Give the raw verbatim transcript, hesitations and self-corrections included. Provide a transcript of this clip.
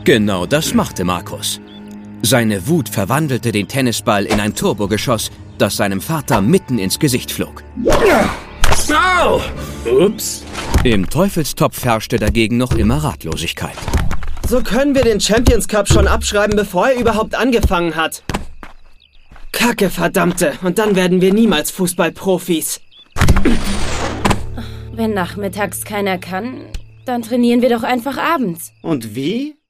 Genau das machte Markus. Seine Wut verwandelte den Tennisball in ein Turbogeschoss, das seinem Vater mitten ins Gesicht flog. Au! Ups. Im Teufelstopf herrschte dagegen noch immer Ratlosigkeit. So können wir den Champions Cup schon abschreiben, bevor er überhaupt angefangen hat. Kacke, verdammte. Und dann werden wir niemals Fußballprofis. Wenn nachmittags keiner kann, dann trainieren wir doch einfach abends. Und wie?